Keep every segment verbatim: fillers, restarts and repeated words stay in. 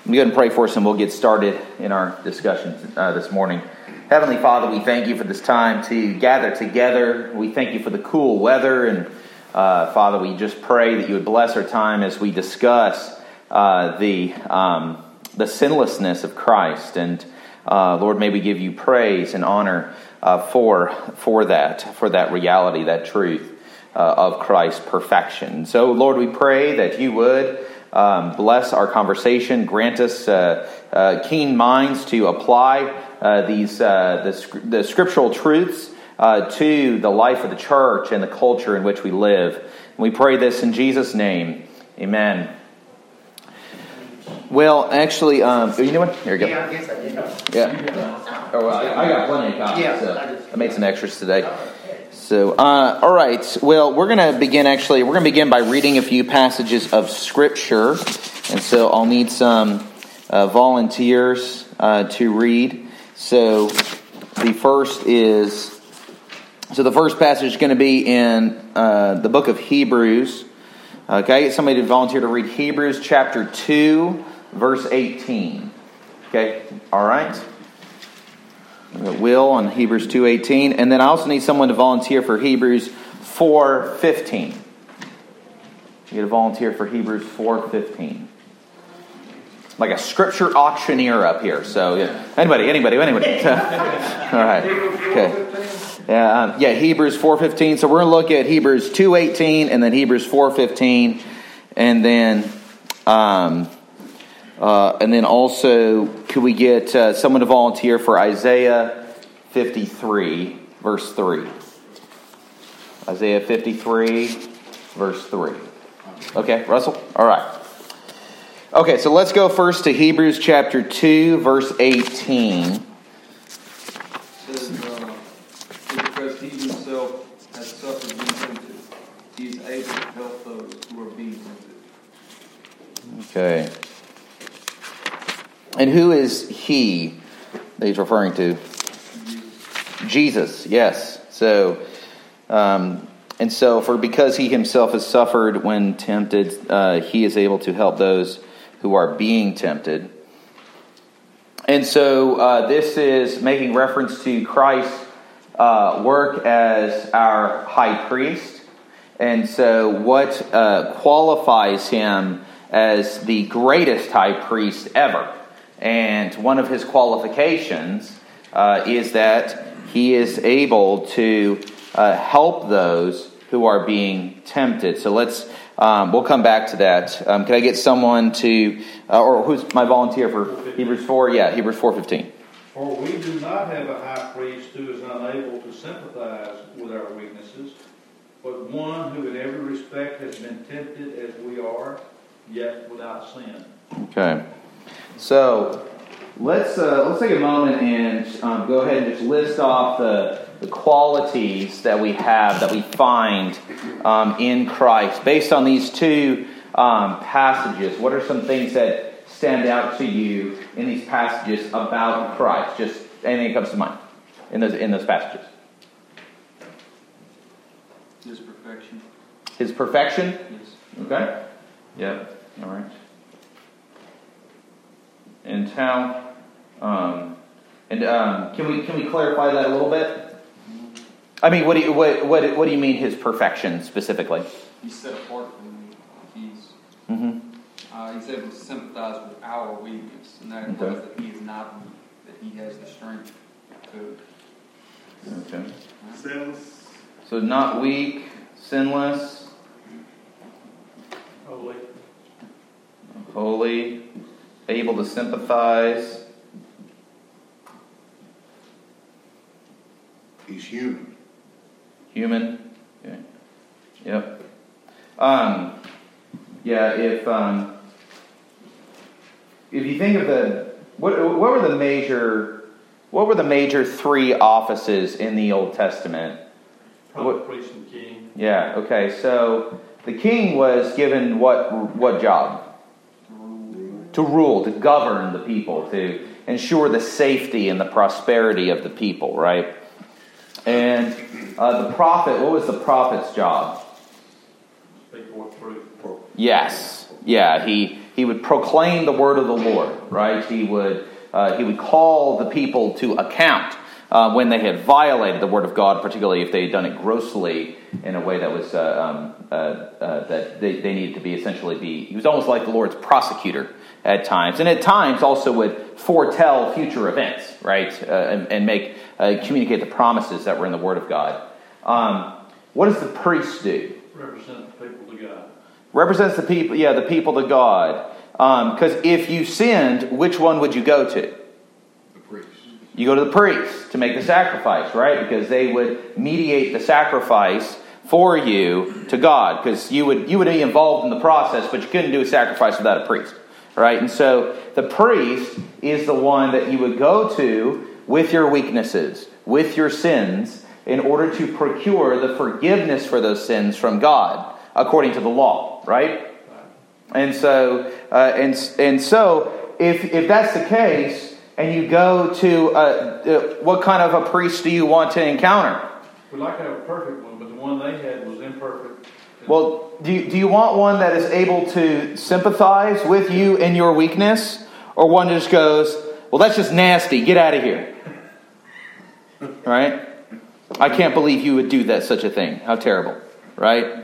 me go ahead and pray for us, and we'll get started in our discussion uh, this morning. Heavenly Father, we thank you for this time to gather together. We thank you for the cool weather, and uh, Father, we just pray that you would bless our time as we discuss uh, the um, the sinlessness of Christ. And uh, Lord, may we give you praise and honor uh, for for that, for that reality, that truth uh, of Christ's perfection. So, Lord, we pray that you would Um, bless our conversation, grant us uh, uh, keen minds to apply uh, these uh, the, the scriptural truths uh, to the life of the church and the culture in which we live. And we pray this in Jesus' name. Amen. Well, actually, um, you know what? Here we go. Yeah, I guess I did. Yeah. Oh, well, I, I got plenty of copies. Yeah. So I made some extras today. So, uh, all right. Well, we're going to begin, actually, we're going to begin by reading a few passages of Scripture. And so I'll need some uh, volunteers uh, to read. So the first is, so the first passage is going to be in uh, the book of Hebrews. Okay, get somebody to volunteer to read Hebrews chapter two, verse eighteen. Okay, all right. Will on Hebrews two eighteen, and then I also need someone to volunteer for Hebrews four fifteen. You get a volunteer for Hebrews four fifteen. Like a scripture auctioneer up here. So yeah, anybody, anybody, anybody. All right. Okay. Yeah, um, yeah. Hebrews four fifteen. So we're gonna look at Hebrews two eighteen, and then Hebrews four fifteen, and then. Um, Uh, and then also, could we get uh, someone to volunteer for Isaiah fifty-three, verse three? Isaiah fifty-three, verse three. Okay, Russell? All right. Okay, so let's go first to Hebrews chapter two, verse eighteen. It says, uh, because he himself has suffered being tempted, he is able to help those who are being tempted. Okay. And who is he that he's referring to? Jesus, yes. So, um, and so for because he himself has suffered when tempted, uh, he is able to help those who are being tempted. And so uh, this is making reference to Christ's uh, work as our high priest. And so what uh, qualifies him as the greatest high priest ever? And one of his qualifications uh, is that he is able to uh, help those who are being tempted. So let's, um, we'll come back to that. Um, can I get someone to, uh, or who's my volunteer for Hebrews four? Yeah, Hebrews four fifteen. For we do not have a high priest who is unable to sympathize with our weaknesses, but one who in every respect has been tempted as we are, yet without sin. Okay. So let's uh, let's take a moment and um, go ahead and just list off the, the qualities that we have, that we find um, in Christ. Based on these two um, passages, what are some things that stand out to you in these passages about Christ? Just anything that comes to mind in those in those passages. His perfection. His perfection? Yes. Okay. Yep. All right. And how, um, and um, can we can we clarify that a little bit? I mean, what do you what what what do you mean his perfection specifically? He's set apart from me. He's Mm-hmm. uh, he's able to sympathize with our weakness, and that Okay. implies that he is not weak, that he has the strength to. Okay. Sinless. So not weak, sinless, Holy. holy, able to sympathize. He's human. Human. Okay. Yep. Um. Yeah. If um. If you think of the what what were the major what were the major three offices in the Old Testament? Prophet, priest, and king. Yeah. Okay. So the king was given what what job? To rule, to govern the people, to ensure the safety and the prosperity of the people, right? And uh, the prophet, what was the prophet's job? Speak forth truth. Yes. Yeah, he he would proclaim the word of the Lord, right? He would uh, he would call the people to account uh, when they had violated the word of God, particularly if they had done it grossly in a way that was uh, um, uh, uh, that they, they needed to be essentially be. He was almost like the Lord's prosecutor at times, and at times also would foretell future events, right, uh, and, and make uh, communicate the promises that were in the Word of God. Um, what does the priest do? Represent the people to God. Represents the people, yeah, the people to God. Because um, if you sinned, which one would you go to? The priest. You go to the priest to make the sacrifice, right? Because they would mediate the sacrifice for you to God. Because you would you would be involved in the process, but you couldn't do a sacrifice without a priest, right? And so the priest is the one that you would go to with your weaknesses, with your sins, in order to procure the forgiveness for those sins from God, according to the law, right? And so, uh, and and so, if if that's the case, and you go to, uh, uh, what kind of a priest do you want to encounter? We'd like to have a perfect one, but the one they had was imperfect. Well, do you, do you want one that is able to sympathize with you in your weakness, or one that just goes, well, that's just nasty, get out of here, right? I can't believe you would do that such a thing. How terrible, right?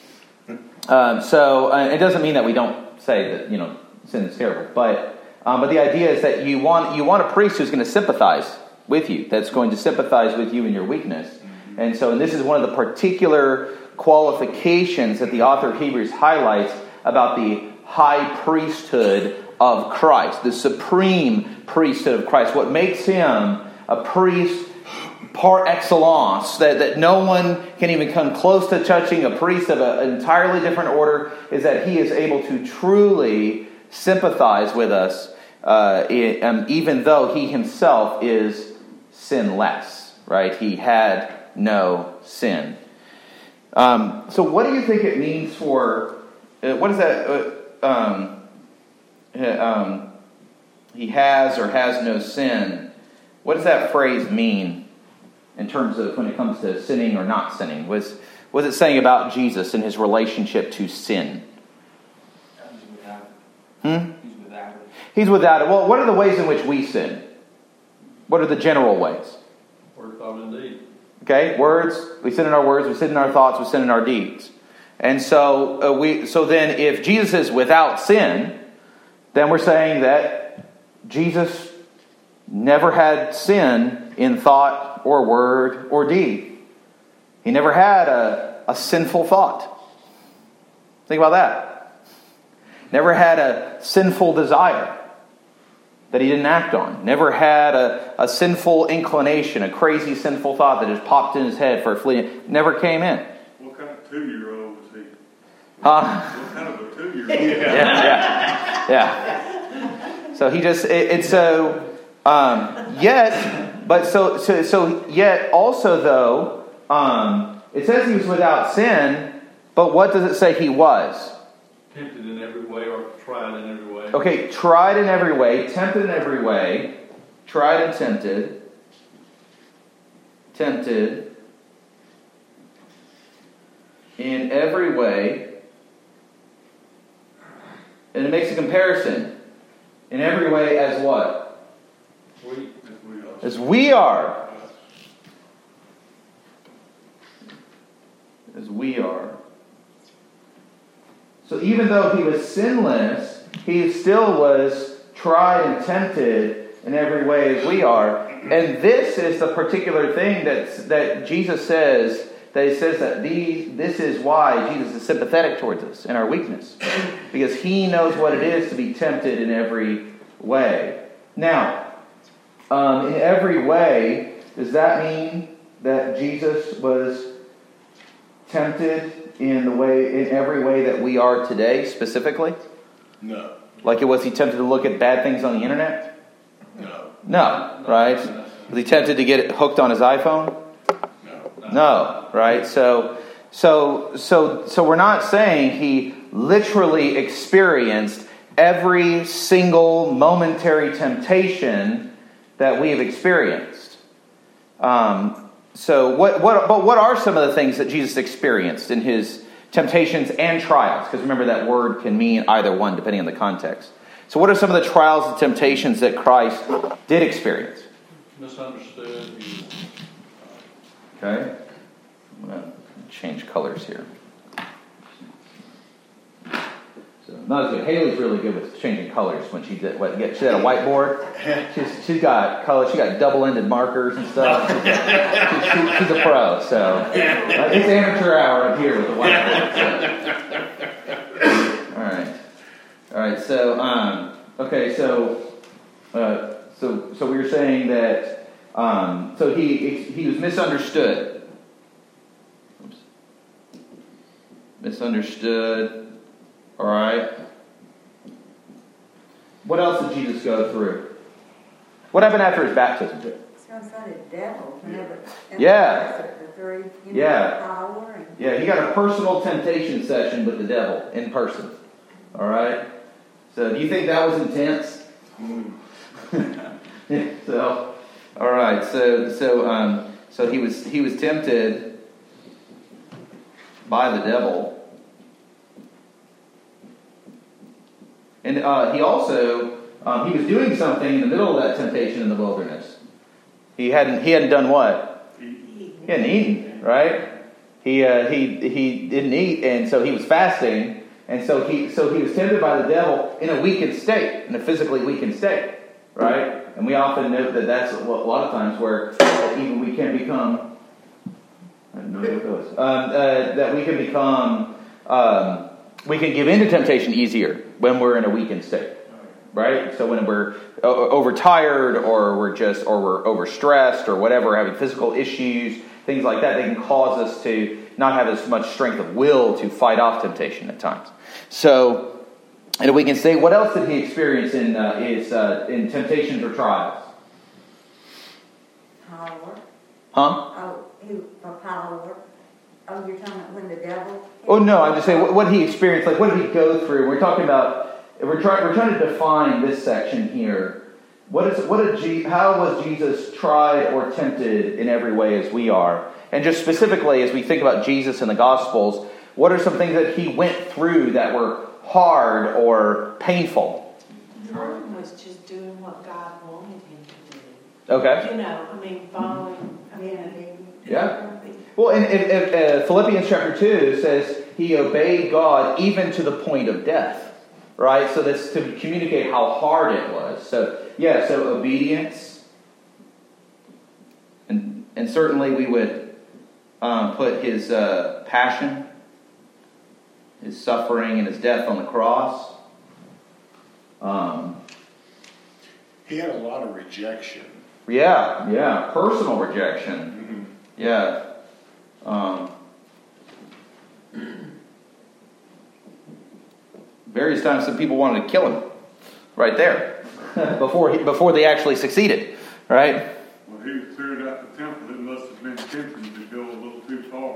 Um, so uh, it doesn't mean that we don't say that, you know, sin is terrible, but um, but the idea is that you want you want a priest who's going to sympathize with you, that's going to sympathize with you in your weakness. And so, and this is one of the particular qualifications that the author of Hebrews highlights about the high priesthood of Christ, the supreme priesthood of Christ. What makes him a priest par excellence, that, that no one can even come close to touching, a priest of a, an entirely different order, is that he is able to truly sympathize with us, uh, it, um, even though he himself is sinless, right? He had no sin. Um, so what do you think it means for, uh, what is that, uh, um, um, he has or has no sin? What does that phrase mean in terms of when it comes to sinning or not sinning? Was was it saying about Jesus and his relationship to sin? He's without it. Hmm? He's without it. He's without it. Well, what are the ways in which we sin? What are the general ways? Word, thought, and deed. Okay, words. We sin in our words. We sin in our thoughts. We sin in our deeds. And so uh, we. So then, if Jesus is without sin, then we're saying that Jesus never had sin in thought or word or deed. He never had a, a sinful thought. Think about that. Never had a sinful desire that he didn't act on. Never had a, a sinful inclination, a crazy sinful thought that just popped in his head for a fleeting. Never came in. What kind of two-year-old was he? Huh? What kind of a two-year-old? Yeah, yeah, yeah. So he just, it, it's so, um, yet, but so, so, so yet also though, um, it says he was without sin, but what does it say he was? Tempted in every way or tried in every way. Okay, tried in every way, tempted in every way, tried and tempted, tempted in every way, and it makes a comparison. In every way as what? We, as we are. As we are. So even though he was sinless, he still was tried and tempted in every way as we are. And this is the particular thing that, that Jesus says, that he says that these, this is why Jesus is sympathetic towards us in our weakness. Because he knows what it is to be tempted in every way. Now, um, in every way, does that mean that Jesus was tempted in the way, in every way that we are today, specifically? No. Like it was he tempted to look at bad things on the internet? No. No, right? Was he tempted to get hooked on his iPhone? No. No, right? So, so, so, so we're not saying he literally experienced every single momentary temptation that we have experienced. Um, so, what, what, but what are some of the things that Jesus experienced in his temptations and trials, because remember that word can mean either one depending on the context. So what are some of the trials and temptations that Christ did experience? Misunderstood. He, Okay. I'm going to change colors here. So not as good. Haley's really good with changing colors when she did. What? She had a whiteboard. She's she's got color. She got double-ended markers and stuff. She's, she's, she's a pro. So uh, it's amateur hour up here with the whiteboard. So. All right. All right. So um, okay. So uh, so so we were saying that um, so he he was misunderstood. Oops. Misunderstood. All right. What else did Jesus go through? What happened after his baptism? It's going to say the devil. Whenever, Yeah. The three, you know, Yeah. power and Yeah, he got a personal temptation session with the devil in person. All right. So, do you think that was intense? so, all right. So, so, um, so he was he was tempted by the devil. And uh, he also, um, he was doing something in the middle of that temptation in the wilderness. He hadn't, he hadn't done what? He hadn't eaten, right? He, uh, he, he didn't eat, and so he was fasting, and so he, so he was tempted by the devil in a weakened state, in a physically weakened state, right? And we often note that that's a lot of times where even we can become, I don't know what it was, um, uh, that we can become, um, we can give in to temptation easier when we're in a weakened state, right? So when we're overtired, or we're just, or we're overstressed, or whatever, having physical issues, things like that, they can cause us to not have as much strength of will to fight off temptation at times. So, and we can say, what else did he experience in uh, his uh, in temptations or trials? power. Huh? Oh, he, for power. Oh, you're talking about when the devil... Oh no, I'm just saying what, what he experienced. Like, what did he go through? We're talking about. We're trying. We're trying to define this section here. What is? What did? Je- how was Jesus tried or tempted in every way as we are? And just specifically, as we think about Jesus in the Gospels, what are some things that he went through that were hard or painful? One was just doing what God wanted him to do. Okay. You know, I mean, following. I mean, Yeah. Well, in, in, in uh, Philippians chapter two says he obeyed God even to the point of death, right? So that's to communicate how hard it was. So, yeah, so obedience. And and certainly we would um, put his uh, passion, his suffering, and his death on the cross. Um, He had a lot of rejection. yeah, yeah, personal rejection. Mm-hmm. Yeah. Um, various times some people wanted to kill him right there before he, before they actually succeeded, right? When he was cleared out the temple, it must have been tempting to go a little too far.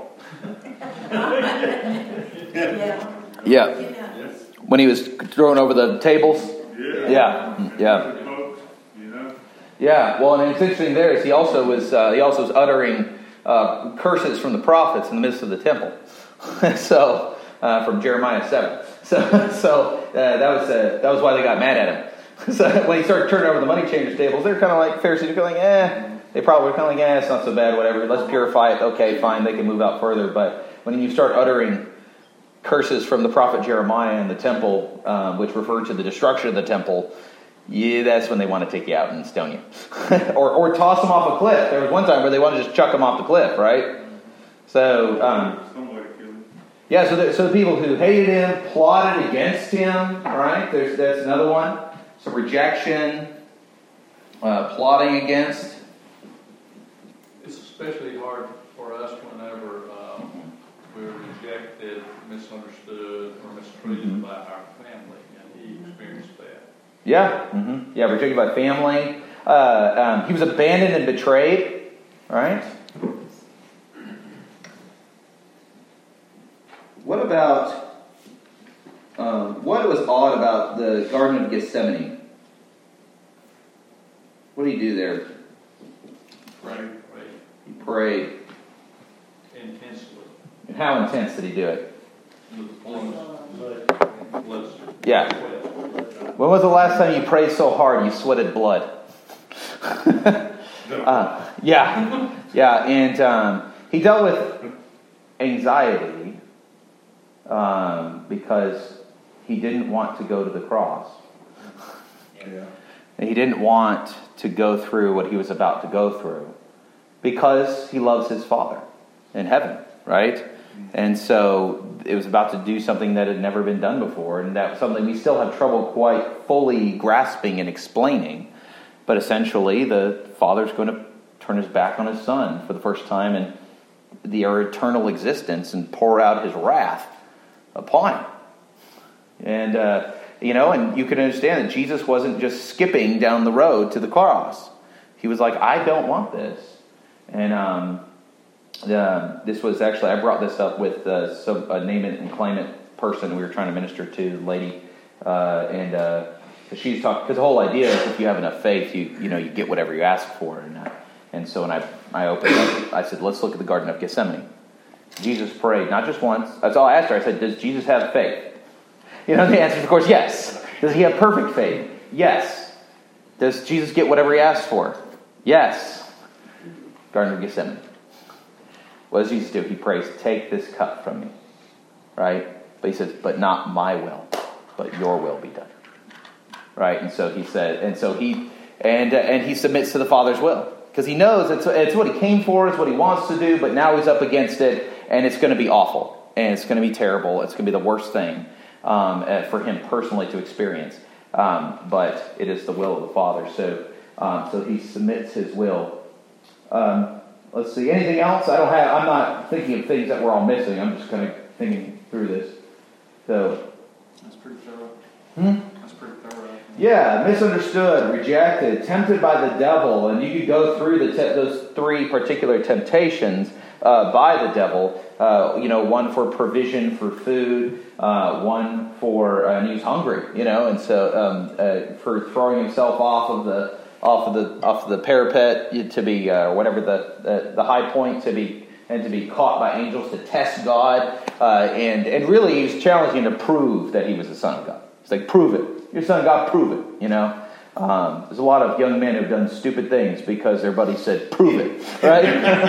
Yeah. Yeah. Yes. When he was thrown over the tables. Yeah. Yeah. Yeah. Good folks, you know. Yeah. Well, and it's interesting there is he also was uh, he also was uttering uh, curses from the prophets in the midst of the temple. so uh, from Jeremiah seven. So so uh, that was uh, that was why they got mad at him. So when he started turning over the money changers' tables, they're kind of like Pharisees. They're like, eh. They probably were kind of like, eh, it's not so bad. Whatever. Let's purify it. Okay, fine. They can move out further. But when you start uttering curses from the prophet Jeremiah in the temple, um, which referred to the destruction of the temple, yeah, that's when they want to take you out and stone you. or or toss them off a cliff. There was one time where they wanted to just chuck them off the cliff, right? So, um, Some way to kill him. yeah, so the, so the people who hated him, plotted against him, right? There's That's another one. So rejection, uh, plotting against. it's especially hard for us whenever um, we're rejected, misunderstood, or mistreated Mm-hmm. by our family, and he experienced that. Yeah, mm-hmm. yeah, rejected by family. Uh, um, he was abandoned and betrayed, right? What about, um, what was odd about the Garden of Gethsemane? What did he do there? Right. Right? He prayed. Intensely. And how intense did he do it? Yeah. When was the last time you prayed so hard you sweated blood? uh, yeah. Yeah, and um, he dealt with anxiety um, because he didn't want to go to the cross. Yeah. And he didn't want to go through what he was about to go through because he loves his Father in heaven, right? And so it was about to do something that had never been done before, and that's something we still have trouble quite fully grasping and explaining. But essentially, the Father's going to turn his back on his Son for the first time in their eternal existence and pour out his wrath upon him. And, uh, you know, and you can understand that Jesus wasn't just skipping down the road to the cross. He was like, I don't want this. And um, uh, this was actually, I brought this up with uh, some, a name it and claim it person we were trying to minister to, the lady. Uh, and uh, she's talking, because the whole idea is if you have enough faith, you you know, you get whatever you ask for. And, uh, and so when I, I opened up, I said, let's look at the Garden of Gethsemane. Jesus prayed, not just once. That's all I asked her. I said, does Jesus have faith? You know, the answer is, of course, yes. Does he have perfect faith? Yes. Does Jesus get whatever he asked for? Yes. Garden of Gethsemane. What does Jesus do? He prays, take this cup from me. Right? But he says, but not my will, but your will be done. Right? And so he said, and so he, and uh, and he submits to the Father's will. Because he knows it's, it's what he came for, it's what he wants to do, but now he's up against it, and it's going to be awful. And it's going to be terrible. It's going to be the worst thing um, uh, for him personally to experience. Um, but it is the will of the Father. So um, so he submits his will. Um, let's see. Anything else? I don't have. I'm not thinking of things that we're all missing. I'm just kind of thinking through this. So That's pretty thorough. Hmm? That's pretty thorough. Yeah, misunderstood, rejected, tempted by the devil, and you could go through the te- those three particular temptations uh, by the devil. Uh, you know, one for provision for food, uh, one for uh, and he was hungry. You know, and so um, uh, for throwing himself off of the off of the off of the parapet to be uh, whatever the, the the high point to be and to be caught by angels to test God, uh, and and really he was challenging him to prove that he was the Son of God. It's like, prove it. You're Son of God, prove it, you know. Um, there's a lot of young men who've done stupid things because their buddy said, prove it, right?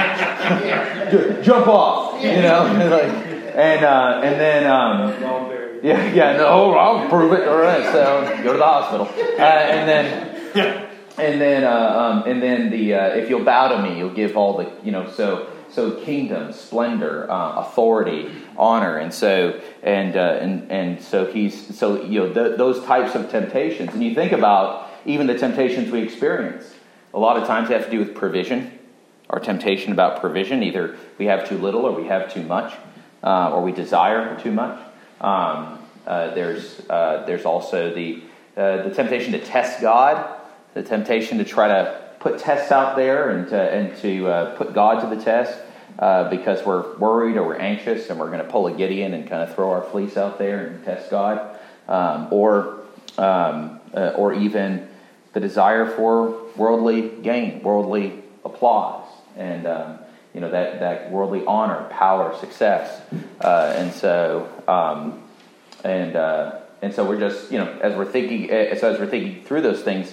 Jump off, you know. like, and uh, and then, um, yeah, yeah, no, I'll prove it. All right, so go to the hospital. Uh, and then, and then, uh, um, and then the uh, if you'll bow to me, you'll give all the, you know, so. So kingdom, splendor, uh, authority, honor, and so and uh, and and so he's so you know th- those types of temptations. And you think about even the temptations we experience. A lot of times they have to do with provision, or temptation about provision. Either we have too little, or we have too much, uh, or we desire too much. Um, uh, there's uh, there's also the uh, the temptation to test God, the temptation to try to put tests out there and to, and to uh, put God to the test uh, because we're worried or we're anxious and we're going to pull a Gideon and kind of throw our fleece out there and test God, um, or um, uh, or even the desire for worldly gain, worldly applause, and um, you know that that worldly honor, power, success, uh, and so um, and uh, and so we're just you know as we're thinking as, as we're thinking through those things.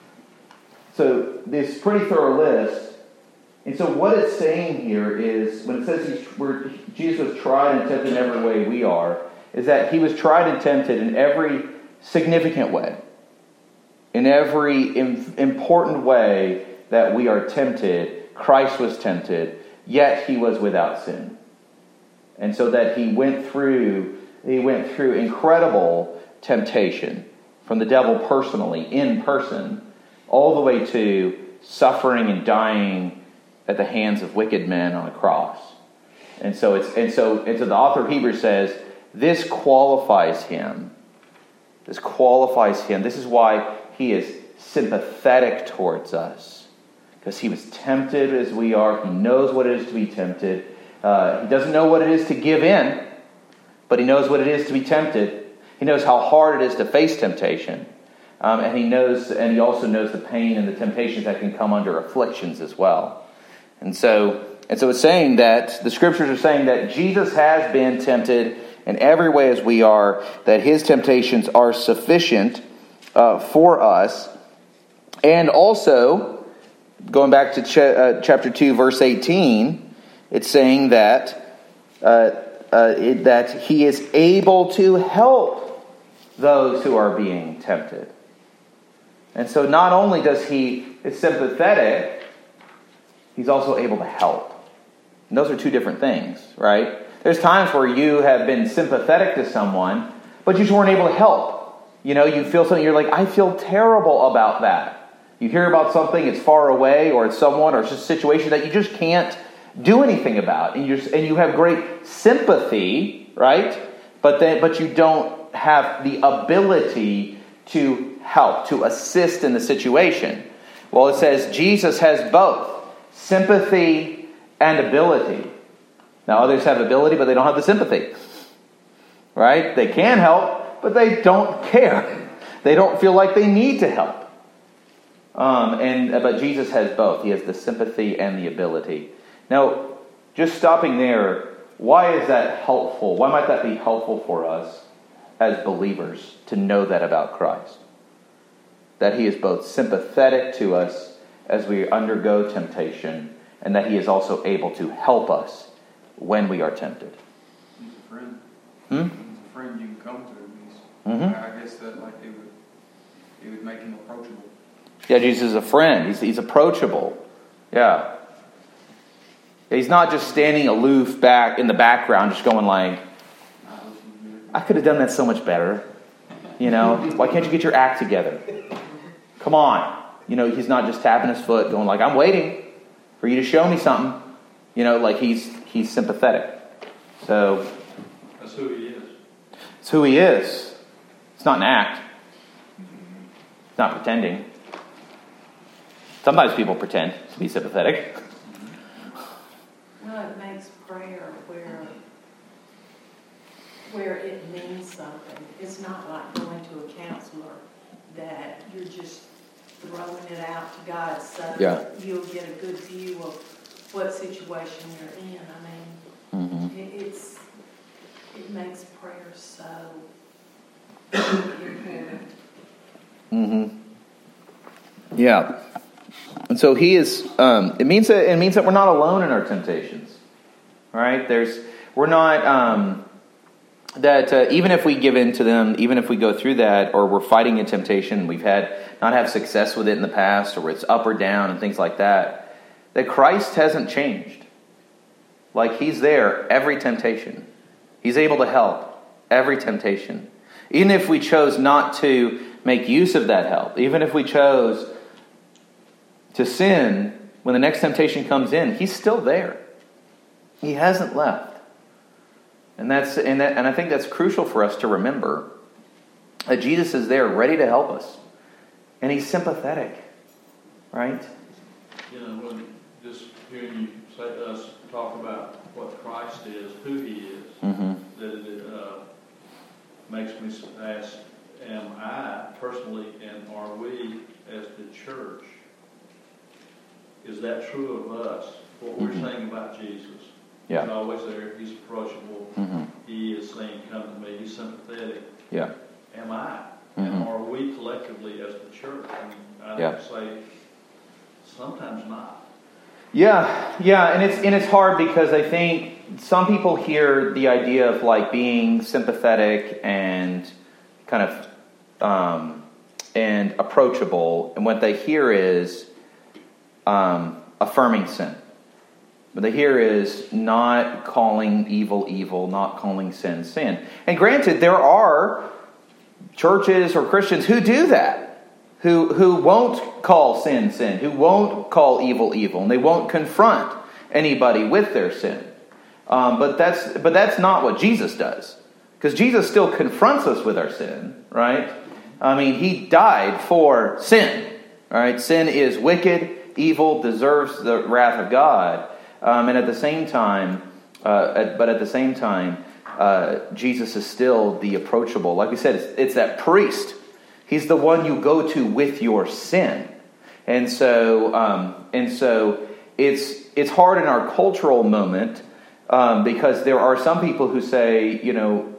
So this pretty thorough list, and so what it's saying here is, when it says he's, where Jesus was tried and tempted in every way we are, is that he was tried and tempted in every significant way, in every im- important way that we are tempted. Christ was tempted, yet he was without sin, and so that he went through he went through incredible temptation from the devil personally, in person, all the way to suffering and dying at the hands of wicked men on a cross. And so it's and so and so the author of Hebrews says this qualifies him. This qualifies him. This is why he is sympathetic towards us. Because he was tempted as we are. He knows what it is to be tempted. Uh, he doesn't know what it is to give in, but he knows what it is to be tempted. He knows how hard it is to face temptation. Um, and he knows, and he also knows the pain and the temptations that can come under afflictions as well. And so, and so it's saying that the scriptures are saying that Jesus has been tempted in every way as we are, that his temptations are sufficient uh, for us. And also, going back to ch- uh, chapter two, verse eighteen, it's saying that uh, uh, it, that he is able to help those who are being tempted. And so not only does he is sympathetic, he's also able to help. And those are two different things, right? There's times where you have been sympathetic to someone, but you just weren't able to help. You know, you feel something, you're like, I feel terrible about that. You hear about something, it's far away, or it's someone, or it's just a situation that you just can't do anything about. And you just, and you have great sympathy, right? But then, but you don't have the ability to help, to assist in the situation. Well, it says Jesus has both sympathy and ability. Now, others have ability, but they don't have the sympathy. Right? They can help, but they don't care. They don't feel like they need to help. Um, and but Jesus has both. He has the sympathy and the ability. Now, just stopping there, why is that helpful? Why might that be helpful for us as believers to know that about Christ? That he is both sympathetic to us as we undergo temptation, and that he is also able to help us when we are tempted. He's a friend. Hmm? He's a friend you can come to. He's, Mm-hmm. I guess that like it would, it would make him approachable. Yeah, Jesus is a friend. He's, he's approachable. Yeah. He's not just standing aloof back in the background, just going like, I could have done that so much better. You know, why can't you get your act together? Come on. You know, he's not just tapping his foot, going like, I'm waiting for you to show me something. You know, like he's he's sympathetic. So That's who he is. it's who he is. It's not an act. It's not pretending. Sometimes people pretend to be sympathetic. Well, it makes prayer where, where it means something. It's not like going to a counselor that you're just throwing it out to God so Yeah. you'll get a good view of what situation you're in. I mean, Mm-hmm. it, it's it makes prayer so important. Mm-hmm. Yeah. And so he is. Um, it means that it means that we're not alone in our temptations. All right. There's. We're not. Um, that uh, even if we give in to them, even if we go through that, or we're fighting a temptation, we've had not have success with it in the past, or it's up or down and things like that. That Christ hasn't changed. Like he's there every temptation. He's able to help every temptation. Even if we chose not to make use of that help, even if we chose to sin, when the next temptation comes in, he's still there. He hasn't left. And that's and that, and I think that's crucial for us to remember that Jesus is there ready to help us. And he's sympathetic. Right? You know, when just hearing you say us talk about what Christ is, who he is, Mm-hmm. that it uh, makes me ask, am I personally and are we as the church, is that true of us? What we're Mhm. saying about Jesus. Yeah. He's always there. He's approachable. Mm-hmm. He is saying, come to me. He's sympathetic. Yeah. Am I? Mhm. And are we collectively as the church? And I Yeah. would say sometimes not. Yeah, yeah, and it's and it's hard because I think some people hear the idea of like being sympathetic and kind of um, and approachable, and what they hear is um, affirming sin. What they hear is not calling evil evil, not calling sin sin. And granted, there are churches or Christians who do that. Who who won't call sin sin, who won't call evil evil, and they won't confront anybody with their sin. Um, but that's but that's not what Jesus does, because Jesus still confronts us with our sin, right? I mean, he died for sin, right? Sin is wicked, evil, deserves the wrath of God, um, and at the same time, uh, at, but at the same time, uh, Jesus is still the approachable. Like we said, it's, it's that priest. He's the one you go to with your sin. And so um, and so it's it's hard in our cultural moment um, because there are some people who say, you know,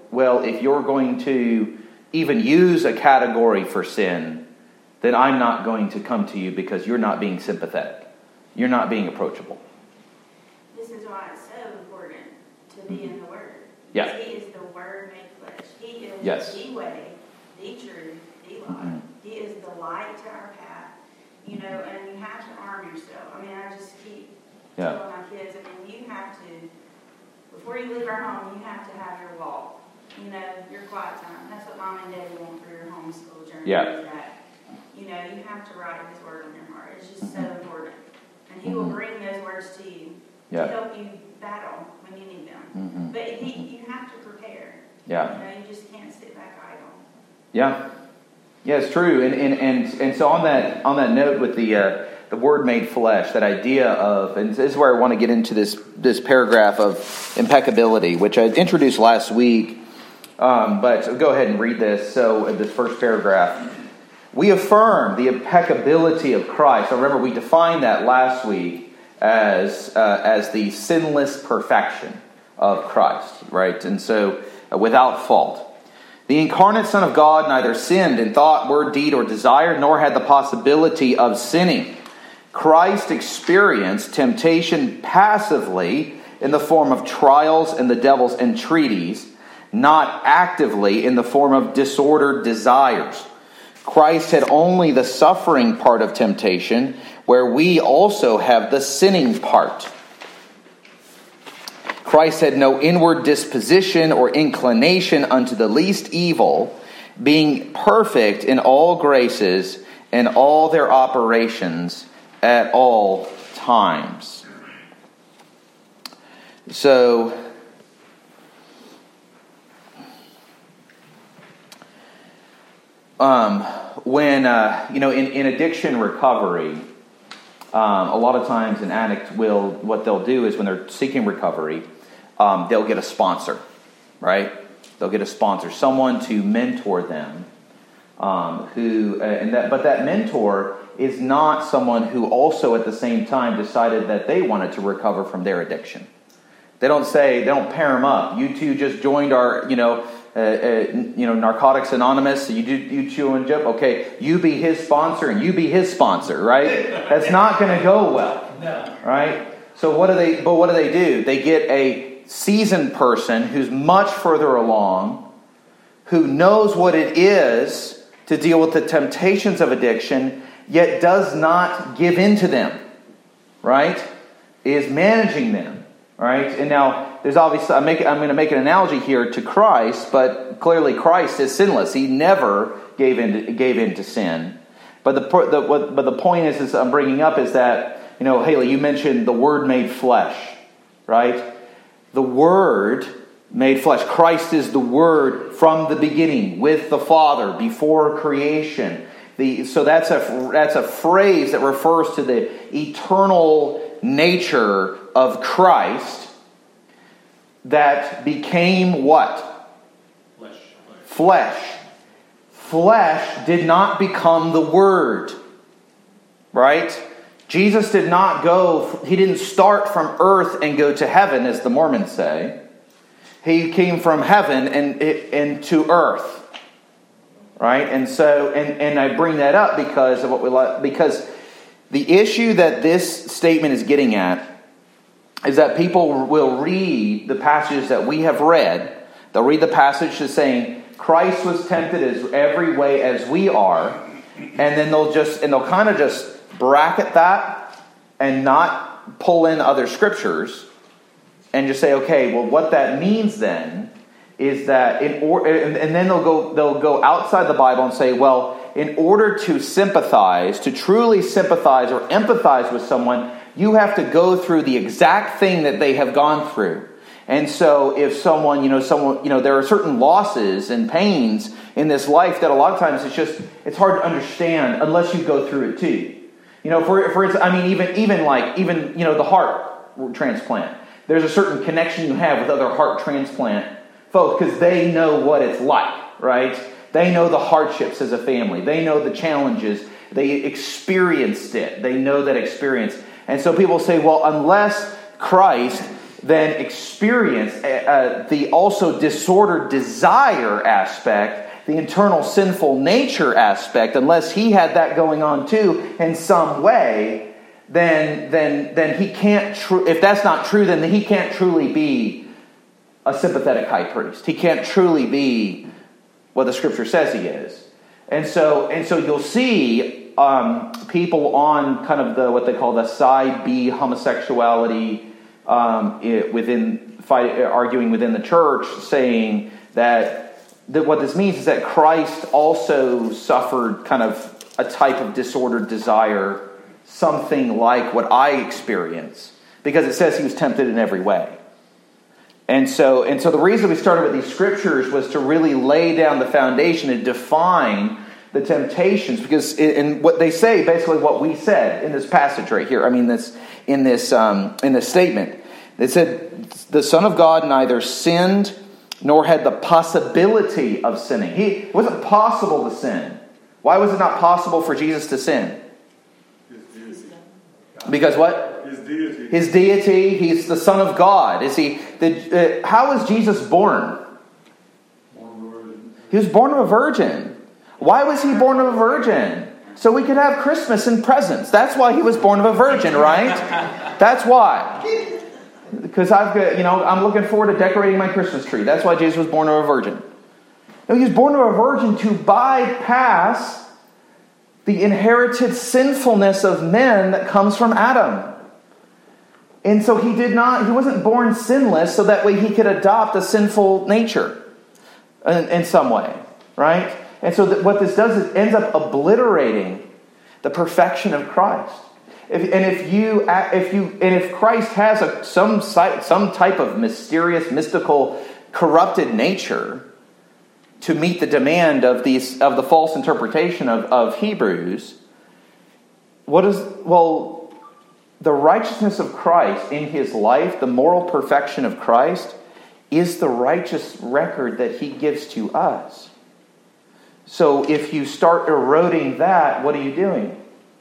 well, if you're going to even use a category for sin, then I'm not going to come to you because you're not being sympathetic. You're not being approachable. This is why it's so important to be in the Word. Yeah. He is the Word made flesh. He is Yes. the way, the truth, the life. Mm-hmm. He is the light to our path. You know, and you have to arm yourself. I mean, I just keep Yeah. telling my kids, I mean, you have to, before you leave our home, you have to have your walk. You know, your quiet time. That's what Mom and Daddy want for your homeschool journey. Yeah. Is that, you know, you have to write His Word on your heart. It's just so important. And He will bring those words to you Yeah. to help you battle when you need them. Mm-hmm. But he, you have to prepare. Yeah. You know, you just can't sit back idle. Yeah. Yeah, it's true. And and, and, and so on that on that note with the uh, the Word made flesh, that idea of, and this is where I want to get into this this paragraph of impeccability, which I introduced last week. Um, but go ahead and read this. So in this first paragraph, we affirm the impeccability of Christ. I remember we defined that last week as uh, as the sinless perfection of Christ, right? And so uh, without fault. The incarnate Son of God neither sinned in thought, word, deed, or desire, nor had the possibility of sinning. Christ experienced temptation passively in the form of trials and the devil's entreaties, not actively in the form of disordered desires. Christ had only the suffering part of temptation, where we also have the sinning part. Christ had no inward disposition or inclination unto the least evil, being perfect in all graces and all their operations at all times. So, um, when, uh, you know, in, in addiction recovery, um, a lot of times an addict will, what they'll do is when they're seeking recovery, Um, they'll get a sponsor, right? They'll get a sponsor, someone to mentor them. Um, who, uh, and that, but that mentor is not someone who also at the same time decided that they wanted to recover from their addiction. They don't say, they don't pair them up. You two just joined our, you know, uh, uh, you know, Narcotics Anonymous. You do, you two and Joe. Okay, you be his sponsor and you be his sponsor, right? That's not going to go well, No. right? So what do they? But what do they do? They get a seasoned person who's much further along, who knows what it is to deal with the temptations of addiction, yet does not give in to them, right? Is managing them, right? And now, there's obviously, I'm, make, I'm going to make an analogy here to Christ, but clearly Christ is sinless. He never gave in to, gave in to sin. But the, the what, but the point is, is I'm bringing up is that, you know, Haley, you mentioned the Word made flesh, right? The Word made flesh. Christ is the Word from the beginning with the Father before creation. The, so that's a, that's a phrase that refers to the eternal nature of Christ that became what? Flesh. Flesh. Flesh did not become the Word. Right? Jesus did not go, he didn't start from earth and go to heaven, as the Mormons say. He came from heaven and, and to earth. Right? And so, and, and I bring that up because of what we like, because the issue that this statement is getting at is that people will read the passages that we have read. They'll read the passage as saying, Christ was tempted as every way as we are. And then they'll just, and they'll kind of just bracket that and not pull in other scriptures and just say, okay, well, what that means then is that in or, and, and then they'll go they'll go outside the Bible and say, well, in order to sympathize, to truly sympathize or empathize with someone, you have to go through the exact thing that they have gone through. And so if someone, you know, someone, you know, there are certain losses and pains in this life that a lot of times it's just, it's hard to understand unless you go through it too. You know, for for I mean, even even like even you know the heart transplant. There's a certain connection you have with other heart transplant folks because they know what it's like, right? They know the hardships as a family. They know the challenges. They experienced it. They know that experience. And so people say, well, unless Christ then experience uh, the also disordered desire aspect, the internal sinful nature aspect, unless he had that going on too in some way, then then then he can't. Tr- if that's not true, then he can't truly be a sympathetic high priest. He can't truly be what the Scripture says he is. And so and so you'll see um, people on kind of the what they call the side B homosexuality um, it, within fight, arguing within the church, saying that that what this means is that Christ also suffered kind of a type of disordered desire, something like what I experience, because it says he was tempted in every way. And so, and so the reason we started with these scriptures was to really lay down the foundation and define the temptations, because in what they say, basically what we said in this passage right here, I mean this in this um, in this statement, it said the Son of God neither sinned nor had the possibility of sinning. He, it wasn't possible to sin. Why was it not possible for Jesus to sin? Because what? His deity. His deity. He's the Son of God. Is he? The, uh, how was Jesus born? He was born of a virgin. Why was he born of a virgin? So we could have Christmas and presents. That's why he was born of a virgin, right? That's why. Because I've got, you know, I'm looking forward to decorating my Christmas tree. That's why Jesus was born of a virgin. No, he was born of a virgin to bypass the inherited sinfulness of men that comes from Adam. And so he did not, he wasn't born sinless so that way he could adopt a sinful nature in, in some way, right? And so that what this does is it ends up obliterating the perfection of Christ. If, and if you, if you, and if Christ has a, some some type of mysterious, mystical, corrupted nature to meet the demand of these of the false interpretation of, of Hebrews, what is well, the righteousness of Christ in his life, the moral perfection of Christ, is the righteous record that he gives to us. So if you start eroding that, what are you doing?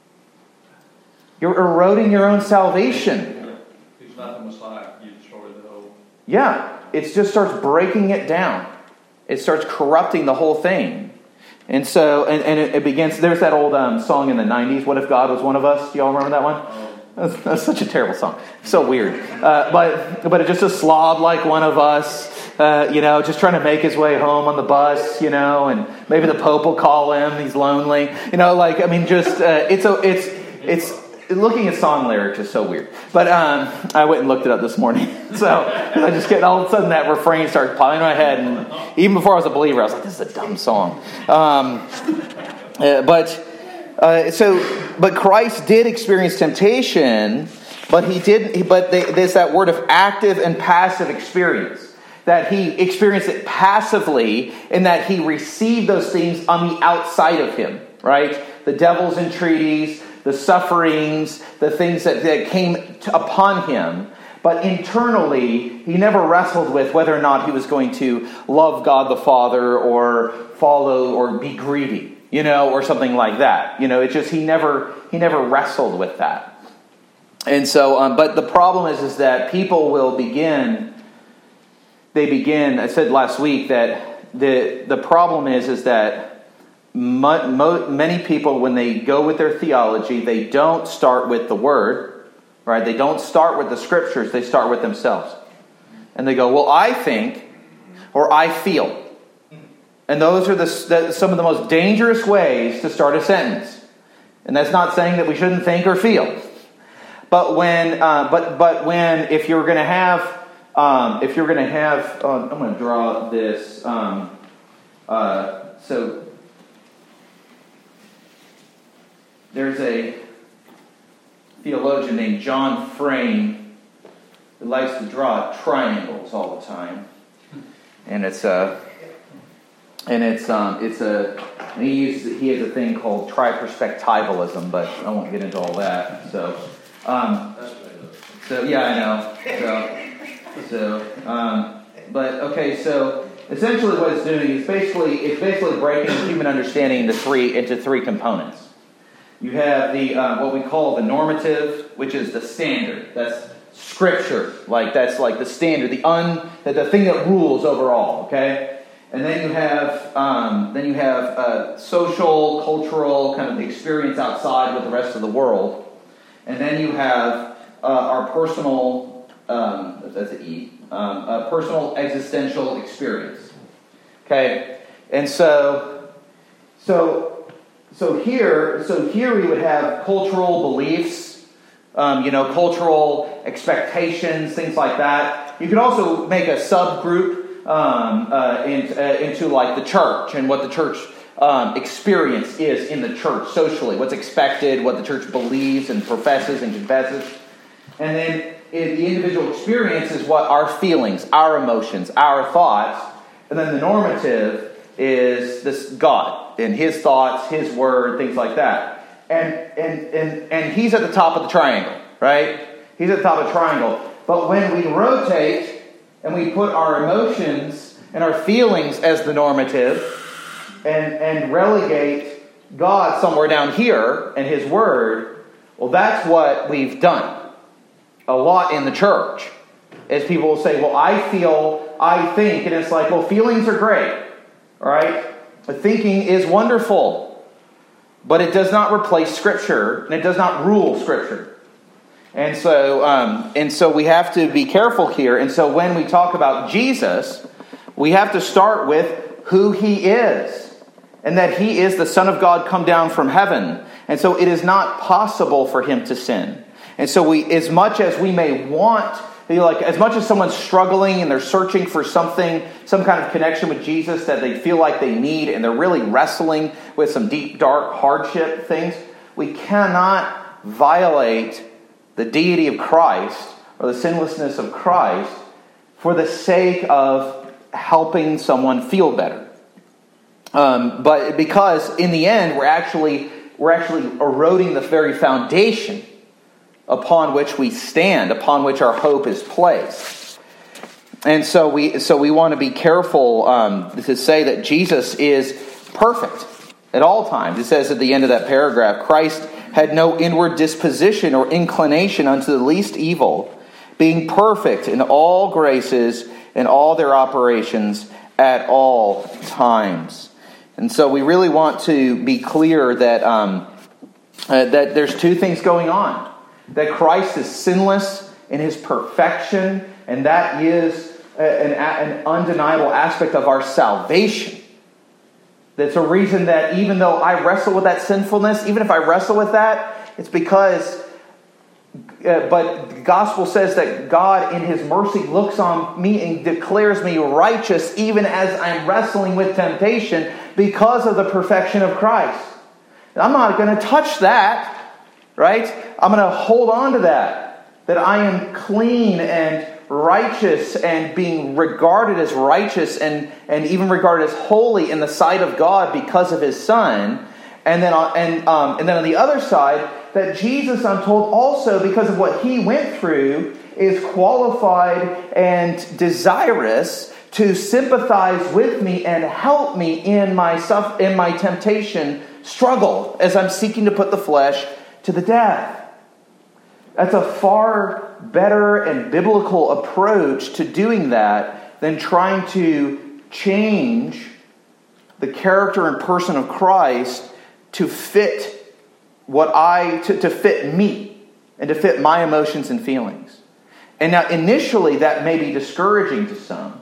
You're eroding your own salvation. He's not the Messiah. You destroyed the whole. Yeah, it just starts breaking it down. It starts corrupting the whole thing. And so, and, and it, it begins, there's that old um, song in the nineties, What If God Was One of Us? Do y'all remember that one? That's, that's such a terrible song. So weird. Uh, but but it's just a slob like one of us, uh, you know, just trying to make his way home on the bus, you know, and maybe the Pope will call him. He's lonely. You know, like, I mean, just, uh, it's, a, it's, it's, looking at song lyrics is so weird. But um, I went and looked it up this morning. So I just get all of a sudden that refrain started popping in my head. And even before I was a believer, I was like, this is a dumb song. Um, uh, but uh, so, but Christ did experience temptation, but he didn't. But they, there's that word of active and passive experience. That he experienced it passively, in that he received those things on the outside of him. Right, the devil's entreaties, the sufferings, the things that, that came to, upon him. But internally, he never wrestled with whether or not he was going to love God the Father or follow or be greedy, you know, or something like that. You know, it just, he never, he never wrestled with that. And so, um, but the problem is, is that people will begin, they begin, I said last week that the, the problem is, is that Mo, mo, many people, when they go with their theology, they don't start with the Word, right? They don't start with the Scriptures. They start with themselves. And they go, well, I think, or I feel. And those are the, the, some of the most dangerous ways to start a sentence. And that's not saying that we shouldn't think or feel. But when, uh, but but when, if you're going to have, um, if you're going to have, uh, I'm going to draw this. Um, uh, so. There's a theologian named John Frame who likes to draw triangles all the time, and it's a, and it's um, it's a, and he uses he has a thing called triperspectivalism, but I won't get into all that. So, um, so yeah, I know. So, so, um, but okay, so essentially what it's doing is basically it's basically breaking human understanding into three into three components. You have the uh, what we call the normative, which is the standard. That's Scripture. Like that's like the standard, the un, the thing that rules overall. Okay, and then you have um, then you have uh, social, cultural kind of experience outside with the rest of the world, and then you have uh, our personal. Um, that's an E. Um, a personal existential experience. Okay, and so so so here so here we would have cultural beliefs. Um, you know, cultural expectations, things like that. You could also make a subgroup um, uh, in, uh, into like the church and what the church um, experience is in the church socially, what's expected, what the church believes and professes and confesses. And then in the individual experience is what our feelings, our emotions, our thoughts. And then the normative is this God and His thoughts, His word, things like that. And, and and and he's at the top of the triangle, right? He's at the top of the triangle. But when we rotate and we put our emotions and our feelings as the normative and, and relegate God somewhere down here and His Word, well, that's what we've done a lot in the church. Is people will say, well, I feel, I think, and it's like, well, feelings are great, right? But thinking is wonderful. But it does not replace Scripture, and it does not rule Scripture. And so um, and so we have to be careful here. And so when we talk about Jesus, we have to start with who He is. And that He is the Son of God come down from heaven. And so it is not possible for Him to sin. And so we, as much as we may want, like as much as someone's struggling and they're searching for something, some kind of connection with Jesus that they feel like they need, and they're really wrestling with some deep, dark hardship things, we cannot violate the deity of Christ or the sinlessness of Christ for the sake of helping someone feel better. Um, but because in the end, we're actually we're actually eroding the very foundation upon which we stand, upon which our hope is placed. And so we so we want to be careful um, to say that Jesus is perfect at all times. It says at the end of that paragraph, Christ had no inward disposition or inclination unto the least evil, being perfect in all graces and all their operations at all times. And so we really want to be clear that um, uh, that there's two things going on. That Christ is sinless in His perfection, and that is an, an undeniable aspect of our salvation. That's a reason that even though I wrestle with that sinfulness, even if I wrestle with that, it's because, uh, but the gospel says that God in His mercy looks on me and declares me righteous even as I'm wrestling with temptation because of the perfection of Christ. And I'm not going to touch that. Right? I'm going to hold on to that. That I am clean and righteous and being regarded as righteous and, and even regarded as holy in the sight of God because of His Son. And then, and, um, and then on the other side, that Jesus, I'm told, also because of what He went through, is qualified and desirous to sympathize with me and help me in my, in my temptation struggle as I'm seeking to put the flesh to the death. That's a far better and biblical approach to doing that than trying to change the character and person of Christ to fit what I to, to fit me and to fit my emotions and feelings. And now initially that may be discouraging to some.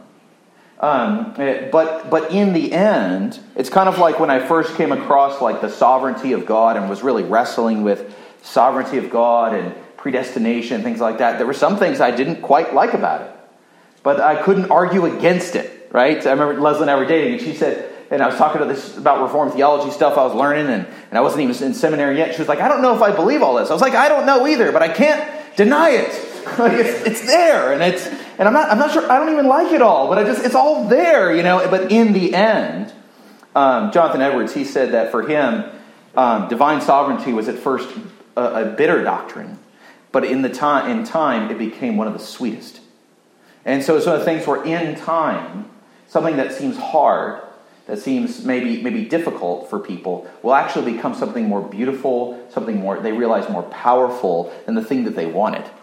Um, but but in the end, it's kind of like when I first came across like the sovereignty of God and was really wrestling with sovereignty of God and predestination and things like that. There were some things I didn't quite like about it, but I couldn't argue against it. Right? I remember Leslie and I were dating, and she said, and I was talking to this about Reformed theology stuff I was learning, and, and I wasn't even in seminary yet. She was like, I don't know if I believe all this. I was like, I don't know either, but I can't deny it. Like it's, it's there, and it's and I'm not I'm not sure I don't even like it all, but I just it's all there, you know. But in the end, um, Jonathan Edwards, he said that for him, um, divine sovereignty was at first a, a bitter doctrine, but in the time in time it became one of the sweetest. And so it's one of the things where in time, something that seems hard, that seems maybe maybe difficult for people, will actually become something more beautiful, something more they realize more powerful than the thing that they wanted.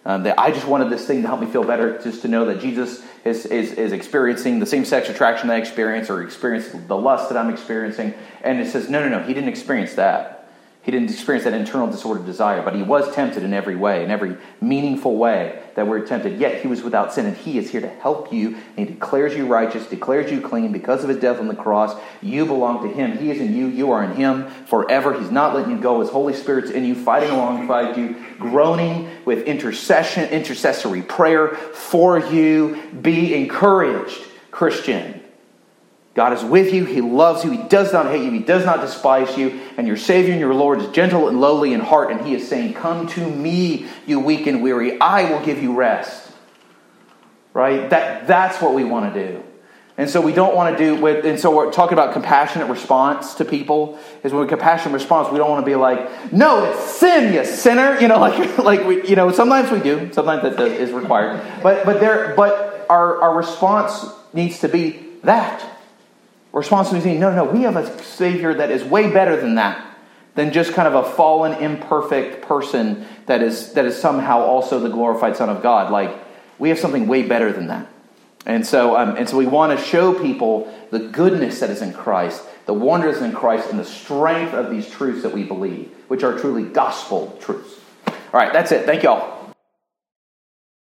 Um, that I just wanted this thing to help me feel better, just to know that Jesus is, is, is experiencing the same sex attraction that I experience, or experience the lust that I'm experiencing. And it says, no, no, no, he didn't experience that. He didn't experience that internal disordered desire, but he was tempted in every way, in every meaningful way that we're tempted. Yet he was without sin, and he is here to help you. And he declares you righteous, declares you clean because of his death on the cross. You belong to him. He is in you. You are in him forever. He's not letting you go. His Holy Spirit's in you, fighting alongside you, groaning with intercession, intercessory prayer for you. Be encouraged, Christian. God is with you. He loves you. He does not hate you. He does not despise you. And your Savior and your Lord is gentle and lowly in heart. And he is saying, come to me, you weak and weary. I will give you rest. Right? That, that's what we want to do. And so we don't want to do, with, and so we're talking about compassionate response to people. Is when we compassionate response, we don't want to be like, no, it's sin, you sinner. You know, like, like we, you know, sometimes we do. Sometimes that is required. But, but there, but our, our response needs to be that. Responsibility, no, no, we have a Savior that is way better than that, than just kind of a fallen, imperfect person that is that is somehow also the glorified Son of God. Like, we have something way better than that. And so, um, and so we want to show people the goodness that is in Christ, the wonders in Christ, and the strength of these truths that we believe, which are truly gospel truths. All right, that's it. Thank you all.